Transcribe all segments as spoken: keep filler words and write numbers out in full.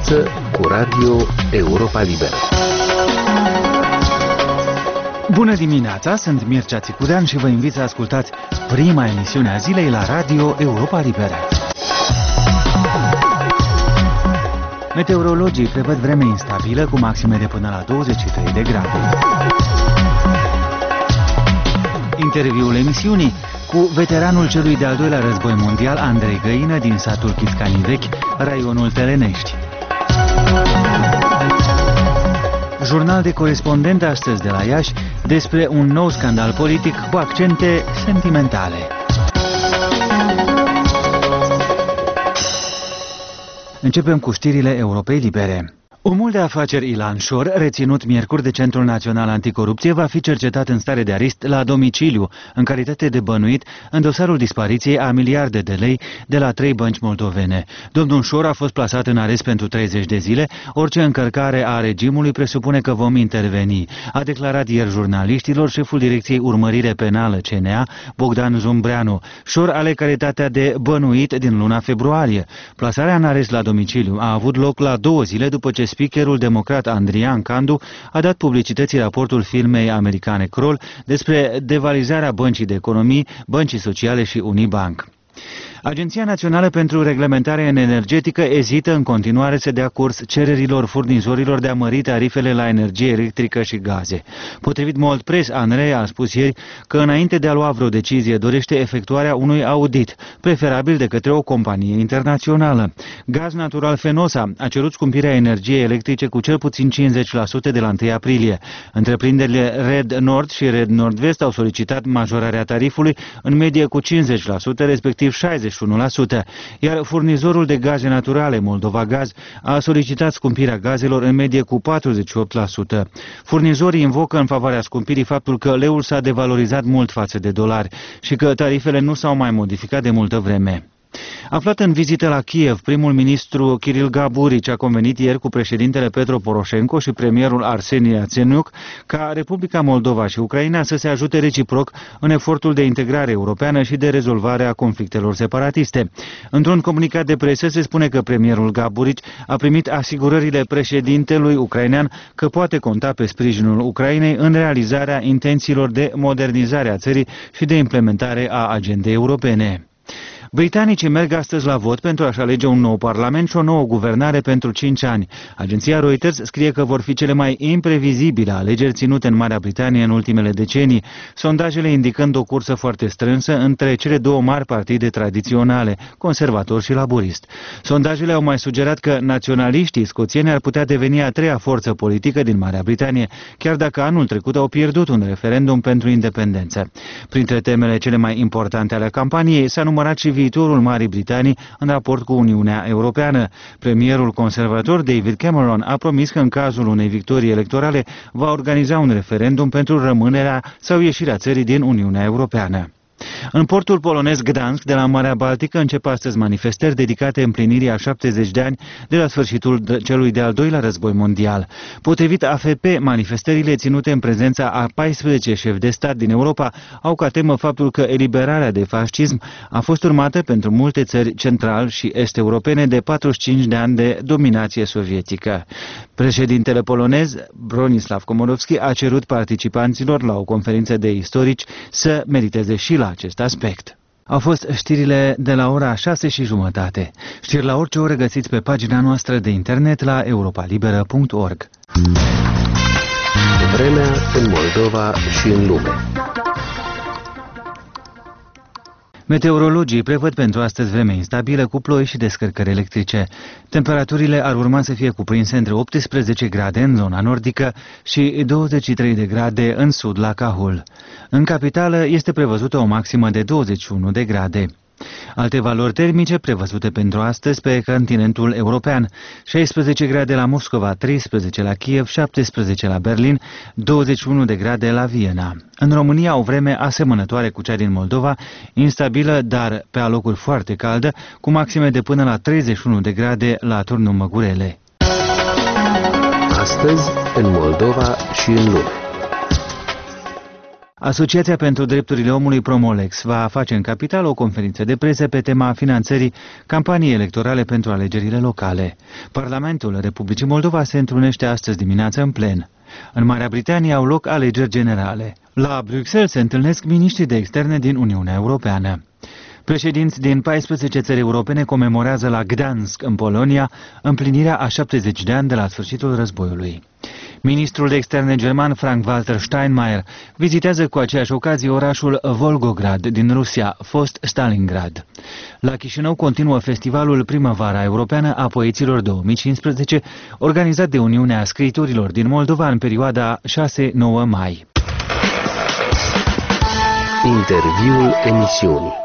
dimineață cu Radio Europa Liberă. Bună dimineața, sunt Mircea Țicudean și vă invit să ascultați prima emisiune a zilei la Radio Europa Liberă. Meteorologii prevăd vreme instabilă cu maxime de până la douăzeci și trei de grade. Interviul emisiunii cu veteranul celui de-al doilea război mondial, Andrei Găină, din satul Chiscanii Vechi, raionul Telenești. Jurnal de corespondent astăzi de la Iași despre un nou scandal politic cu accente sentimentale. Începem cu știrile Europei Libere. Omul de afaceri Ilan Șor, reținut miercuri de Centrul Național Anticorupție, va fi cercetat în stare de arest la domiciliu, în calitate de bănuit în dosarul dispariției a miliarde de lei de la trei bănci moldovene. Domnul Șor a fost plasat în arest pentru treizeci de zile. Orice încălcare a regimului presupune că vom interveni, a declarat ieri jurnaliștilor șeful Direcției Urmărire Penală C N A, Bogdan Zumbreanu. Șor are calitatea de bănuit din luna februarie. Plasarea în arest la domiciliu a avut loc la două zile după ce speakerul democrat Andrian Candu a dat publicității raportul firmei americane Kroll despre devalizarea băncii de economii, băncii sociale și Unibank. Agenția Națională pentru Reglementare Energetică ezită în continuare să dea curs cererilor furnizorilor de a mări tarifele la energie electrică și gaze. Potrivit Mold Press, ANRE a spus ieri că înainte de a lua vreo decizie dorește efectuarea unui audit, preferabil de către o companie internațională. Gaz Natural Fenosa a cerut scumpirea energiei electrice cu cel puțin cincizeci la sută de la întâi aprilie. Întreprinderile Red Nord și Red Nord-Vest au solicitat majorarea tarifului în medie cu cincizeci la sută, respectiv șaizeci și unu la sută, iar furnizorul de gaze naturale, Moldova Gaz, a solicitat scumpirea gazelor în medie cu patruzeci și opt la sută. Furnizorii invocă în favoarea scumpirii faptul că leul s-a devalorizat mult față de dolari și că tarifele nu s-au mai modificat de multă vreme. Aflat în vizită la Kiev, primul ministru Kiril Gaburici a convenit ieri cu președintele Petro Poroșenko și premierul Arseni Yatsenyuk ca Republica Moldova și Ucraina să se ajute reciproc în efortul de integrare europeană și de rezolvare a conflictelor separatiste. Într-un comunicat de presă se spune că premierul Gaburici a primit asigurările președintelui ucrainean că poate conta pe sprijinul Ucrainei în realizarea intențiilor de modernizare a țării și de implementare a agendei europene. Britanicii merg astăzi la vot pentru a-și alege un nou parlament și o nouă guvernare pentru cinci ani. Agenția Reuters scrie că vor fi cele mai imprevizibile alegeri ținute în Marea Britanie în ultimele decenii, sondajele indicând o cursă foarte strânsă între cele două mari partide tradiționale, conservator și laburist. Sondajele au mai sugerat că naționaliștii scoțieni ar putea deveni a treia forță politică din Marea Britanie, chiar dacă anul trecut au pierdut un referendum pentru independență. Printre temele cele mai importante ale campaniei s-a numărat și viitorul Marii Britanii în raport cu Uniunea Europeană. Premierul conservator David Cameron a promis că în cazul unei victorii electorale va organiza un referendum pentru rămânerea sau ieșirea țării din Uniunea Europeană. În portul polonez Gdansk de la Marea Baltică încep astăzi manifestări dedicate împlinirii a șaptezeci de ani de la sfârșitul celui de-al doilea război mondial. Potrivit A F P, manifestările ținute în prezența a paisprezece șefi de stat din Europa au ca temă faptul că eliberarea de fascism a fost urmată pentru multe țări central și est-europene de patruzeci și cinci de ani de dominație sovietică. Președintele polonez, Bronislaw Komorowski, a cerut participanților la o conferință de istorici să mediteze și la acest aspect. Au fost știrile de la ora șase și jumătate. Știri la orice oră găsiți pe pagina noastră de internet la europa liberă punct org. Vremea în Moldova și în lume. Meteorologii prevăd pentru astăzi vreme instabilă cu ploi și descărcări electrice. Temperaturile ar urma să fie cuprinse între optsprezece grade în zona nordică și douăzeci și trei de grade în sud la Cahul. În capitală este prevăzută o maximă de douăzeci și unu de grade. Alte valori termice prevăzute pentru astăzi pe continentul european: șaisprezece grade la Moscova, treisprezece la Kiev, șaptesprezece la Berlin, douăzeci și unu de grade la Viena. În România o vreme asemănătoare cu cea din Moldova, instabilă, dar pe alocuri foarte caldă, cu maxime de până la treizeci și unu de grade la Turnul Măgurele. Astăzi în Moldova și în lume. Asociația pentru Drepturile Omului Promolex va face în capital o conferință de presă pe tema finanțării campaniei electorale pentru alegerile locale. Parlamentul Republicii Moldova se întrunește astăzi dimineață în plen. În Marea Britanie au loc alegeri generale. La Bruxelles se întâlnesc miniștrii de externe din Uniunea Europeană. Președinți din paisprezece țări europene comemorează la Gdansk, în Polonia, împlinirea a șaptezeci de ani de la sfârșitul războiului. Ministrul de externe german Frank-Walter Steinmeier vizitează cu aceeași ocazie orașul Volgograd din Rusia, fost Stalingrad. La Chișinău continuă festivalul Primăvara Europeană a Poeților două mii cincisprezece, organizat de Uniunea Scriitorilor din Moldova în perioada șase nouă mai. Interviul emisiunii.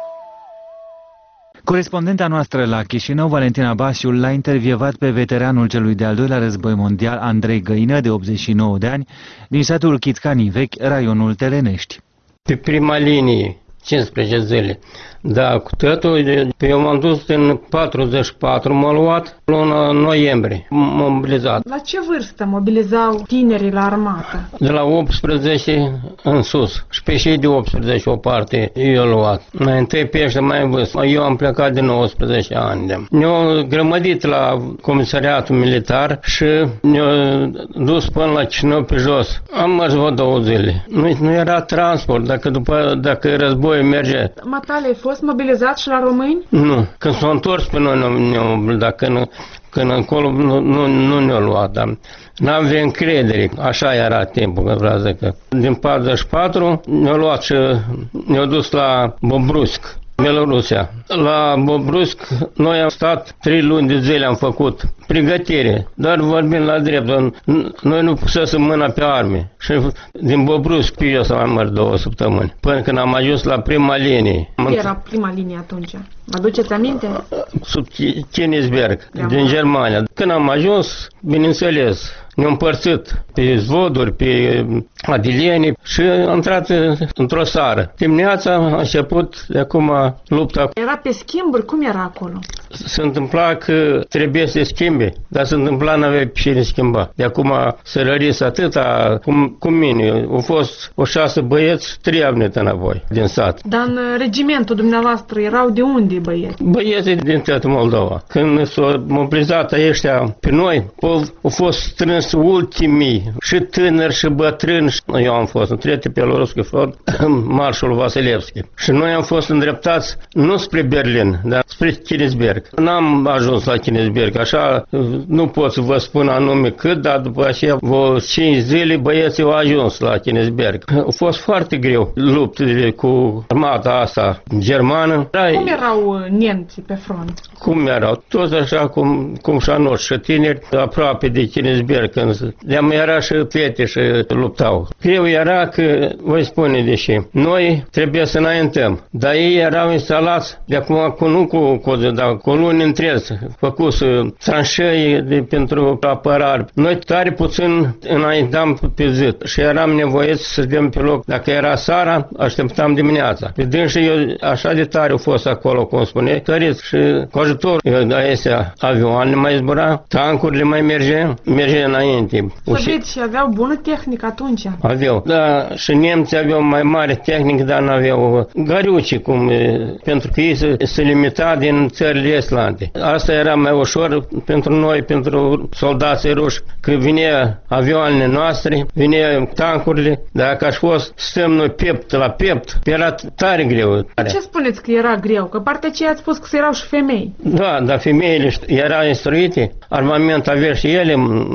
Corespondenta noastră la Chișinău, Valentina Basiul, l-a intervievat pe veteranul celui de-al doilea război mondial, Andrei Găină, de optzeci și nouă de ani, din satul Chitcanii Vechi, raionul Telenești. Pe prima linie, cincisprezece zile. Da, cu totul, eu m-am dus în patruzeci și patru, m-am luat luna noiembrie, m-am mobilizat. La ce vârstă mobilizau tinerii la armată? De la optsprezece în sus. Și pe cei de optsprezece o parte eu luat. Mai întâi pește mai în vârstă. Eu am plecat de nouăsprezece ani. Ne-au grămădit la comisariatul militar și ne-au dus până la Chișinău pe jos. Am mers vreo două zile. Nu, nu era transport, dacă după dacă războiul merge. Matale, ai fost mobilizat și la români? Nu. Când s-au întors pe noi ne-au mobilizat, când, când încolo nu, nu, nu ne-au luat, dar n-am avut încredere. Așa era timpul, că vreau să zic că. Din patruzeci și patru ne-au luat și ne-au dus la Bobruisk, Belorusia. La Bobruisk noi am stat trei luni de zile, am făcut pregătire, dar vorbim la drept, noi nu pusesem mâna pe arme. Și din Bobruisk pe eu să mai mers două săptămâni, până când am ajuns la prima linie. Care era prima linie atunci? Vă aduceți aminte? Sub Königsberg, din Germania. Când am ajuns, bineînțeles, ne-am împărțit pe zvoduri, pe adilieni și am intrat într-o sară. Dimineața a început de acum lupta. Era pe schimburi? Cum era acolo? Se întâmpla că trebuie să se schimbe, dar se întâmpla n-avea pe cine schimba. De acum se răris atâta cum, cum mine. Au fost o șase băieți, trei au venit înapoi din sat. Dar în regimentul dumneavoastră erau de unde băieți? Băieții din toată Moldova. Când s-au mobilizat ăștia pe noi, au fost strâns ultimii, și tânări și bătrâni. Eu am fost între pe Loroscu Front, marșul Vasilevski. Și noi am fost îndreptați nu spre Berlin, dar spre Königsberg. N-am ajuns la Königsberg, așa nu pot să vă spun anume cât, dar după aceea vreo cinci zile băieții au ajuns la Königsberg. A fost foarte greu luptele cu armata asta germană. Cum erau nemții pe front? Cum erau? Toți așa cum, cum și anoși și tineri, aproape de Königsberg. Când de-am era și fete și luptau. Greu era că, voi spune de ce, noi trebuie să înaintăm, dar ei erau instalați de acum cu, nu cu coze, dar cu luni întregi, făcuți tranșei de, pentru apărare. Noi tare puțin înaintam pe zi și eram nevoiți să dăm pe loc. Dacă era seara, așteptam dimineața. Pe dânsă eu așa de tare au fost acolo, cum spune, tăriți și cu ajutorul astea avioane mai zbura, tancurile mai merge, merge înainte. Sovieții aveau bună tehnică atunci? Aveau, da, și nemții aveau mai mare tehnică, dar nu aveau gariuci, cum, pentru că ei se, se limita din țările estlande. Asta era mai ușor pentru noi, pentru soldații ruși, că vinea avioanele noastre, vinea tancurile, dacă aș fost stăm noi piept la piept, era tare greu. Ce spuneți că era greu? Că partea aceea ați spus că erau și femei. Da, dar femeile erau instruite, armament avea și ele,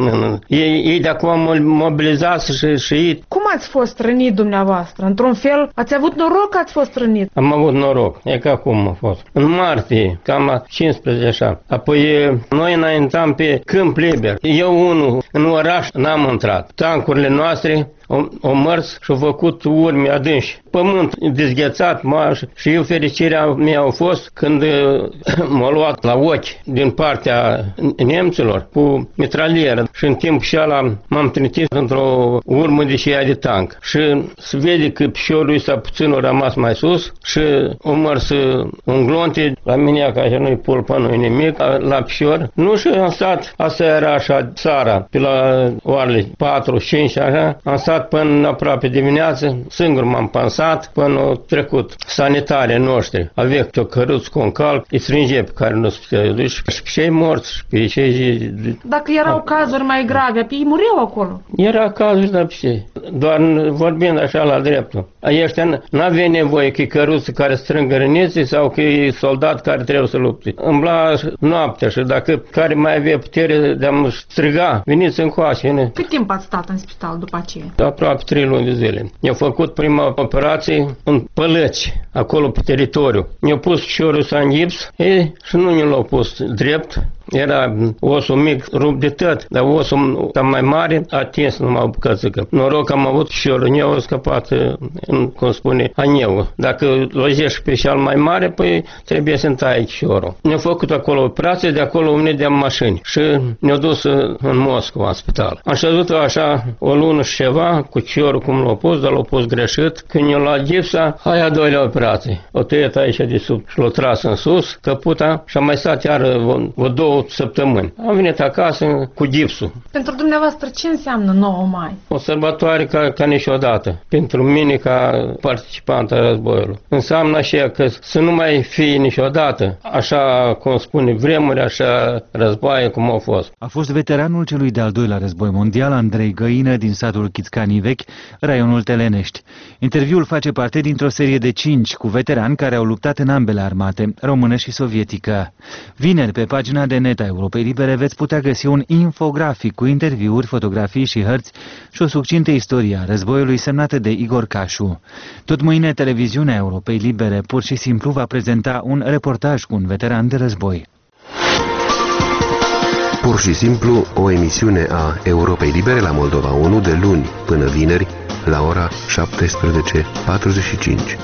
ei, ei de acum mobilizați și, și ei. Cum ați fost rănit dumneavoastră? Într-un fel, ați avut noroc că ați fost rănit? Am avut noroc, e ca cum a fost. În martie, cam la cincisprezece așa. Apoi noi înaintam pe câmp liber. Eu unul, în oraș, n-am intrat. Tancurile noastre o mers și au făcut urme adânci. Pământ dezghețat, marș, și eu fericirea mea a fost când m-a luat la ochi din partea nemților cu mitralieră și în timp și ala m-am trântit într-o urmă de șeia de tank. Și se vede că piciorul ăsta puțin a rămas mai sus și o mers un glonte la mine, ca și nu-i pulpă, nu-i nimic, la picior. Nu, și am stat, asta era așa, seara, pe la oarele patru cinci, așa, am stat stat până aproape dimineață, singur m-am pansat până au trecut sanitarii noștri. Avea o căruță cu un calc, îi strânge pe care nu se putea duce și pe cei morți, și pe cei... Dacă erau cazuri mai grave, pe ei mureau acolo. Era cazuri, dar pe cei. Doar vorbind așa la dreptul. Ăștia n-avea nevoie că e căruță care strângă răniții sau că e soldat care trebuie să lupte. Îmbla noaptea și dacă care mai avea putere de a striga, veniți încoace. Cât timp ați stat în spital după aceea? Aproape trei luni de zile. I-a făcut prima operație în Pălăci, acolo pe teritoriu. I-a pus piciorul ăsta în gips e, și nu ne l-au pus drept. Era osul mic, rupt de tot, dar osul mai mare a atins numai o bucățică. Noroc că am avut piciorul, eu a scăpat, în, cum spune, aneu. Dacă logești pe cel mai mare, păi trebuie să-mi tai piciorul. Ne-au făcut acolo operație, de acolo unde de mașini și ne-au dus în Moscova, în spital. Am șezut așa o lună și ceva, cu piciorul cum l-au pus, dar l-au pus greșit. Când ne-au luat gipsa, aia a doilea operație. O tăiet aici de sub și l-au tras în sus, căputa, și am mai stat iară o două săptămâni. Am venit acasă cu gipsul. Pentru dumneavoastră ce înseamnă nouă mai? O sărbătoare ca, ca niciodată. Pentru mine ca participant al războiului. Înseamnă așa că să nu mai fie niciodată așa cum spune vremuri, așa războaie cum au fost. A fost veteranul celui de-al doilea război mondial, Andrei Găină, din satul Chițcanii Vechi, raionul Telenești. Interviul face parte dintr-o serie de cinci cu veterani care au luptat în ambele armate, română și sovietică. Vineri, pe pagina de net a Europei Libere, veți putea găsi un infografic cu interviuri, fotografii și hărți și o succintă istorie a războiului semnată de Igor Cașu. Tot mâine, televiziunea Europei Libere pur și simplu va prezenta un reportaj cu un veteran de război. Pur și simplu, o emisiune a Europei Libere la Moldova unu de luni până vineri la ora șaptesprezece patruzeci și cinci.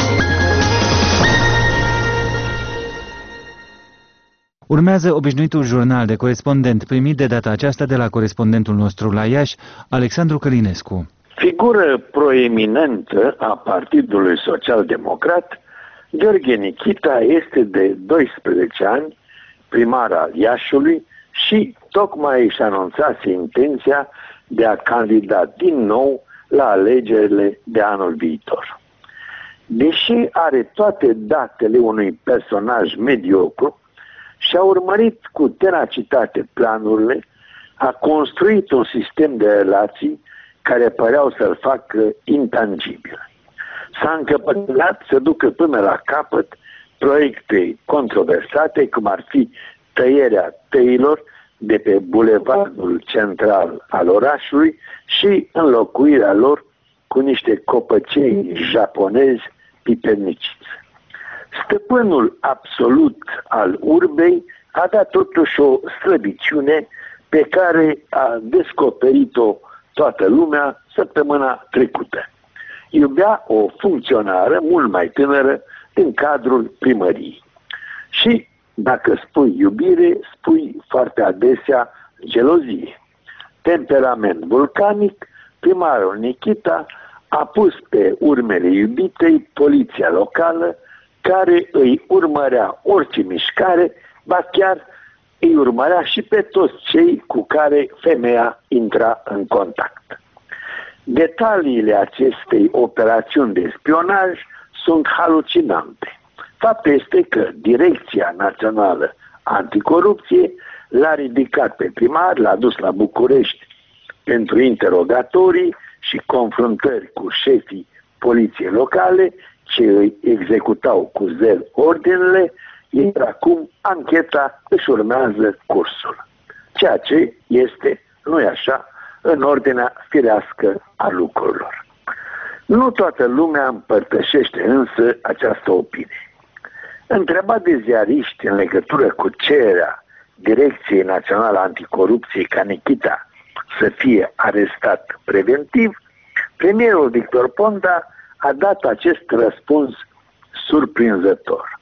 Urmează obișnuitul jurnal de corespondent primit de data aceasta de la corespondentul nostru la Iași, Alexandru Călinescu. Figură proeminentă a Partidului Social-Democrat, Gheorghe Nichita este de doisprezece ani primar al Iașiului și tocmai își anunțase intenția de a candida din nou la alegerile de anul viitor. Deși are toate datele unui personaj mediocru, și-a urmărit cu tenacitate planurile, a construit un sistem de relații care păreau să-l facă intangibil. S-a încăpățânat să ducă până la capăt proiecte controversate, cum ar fi tăierea tăilor de pe bulevardul central al orașului și înlocuirea lor cu niște copăcei japonezi piperniciți. Stăpânul absolut al urbei a dat totuși o slăbiciune pe care a descoperit-o toată lumea săptămâna trecută. Iubea o funcționară mult mai tânără în cadrul primăriei. Și dacă spui iubire, spui foarte adesea gelozie. Temperament vulcanic, primarul Nichita a pus pe urmele iubitei poliția locală, care îi urmărea orice mișcare, ba chiar îi urmărea și pe toți cei cu care femeia intra în contact. Detaliile acestei operațiuni de spionaj sunt halucinante. Faptul este că Direcția Națională Anticorupție l-a ridicat pe primar, l-a dus la București pentru interogatorii și confruntări cu șefii poliției locale, ce îi executau cu zel ordinele, iar acum ancheta își urmează cursul. Ceea ce este, nu-i așa, în ordinea firească a lucrurilor. Nu toată lumea împărtășește însă această opinie. Întrebat de ziariști în legătură cu cererea Direcției Naționale Anticorupție ca Nichita să fie arestat preventiv, premierul Victor Ponta a dat acest răspuns surprinzător.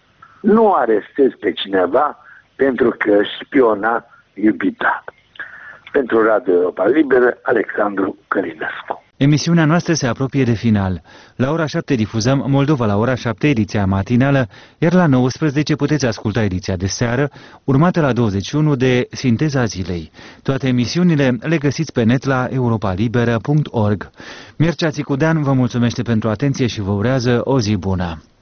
Nu arestezi pe cineva pentru că își spiona iubita. Pentru Radio Europa Liberă, Alexandru Călinescu. Emisiunea noastră se apropie de final. La ora șapte difuzăm Moldova la ora șapte, ediția matinală, iar la nouăsprezece puteți asculta ediția de seară, urmată la douăzeci și unu de Sinteza Zilei. Toate emisiunile le găsiți pe net la europa liberă punct org. Mircea Țicudean vă mulțumește pentru atenție și vă urează o zi bună.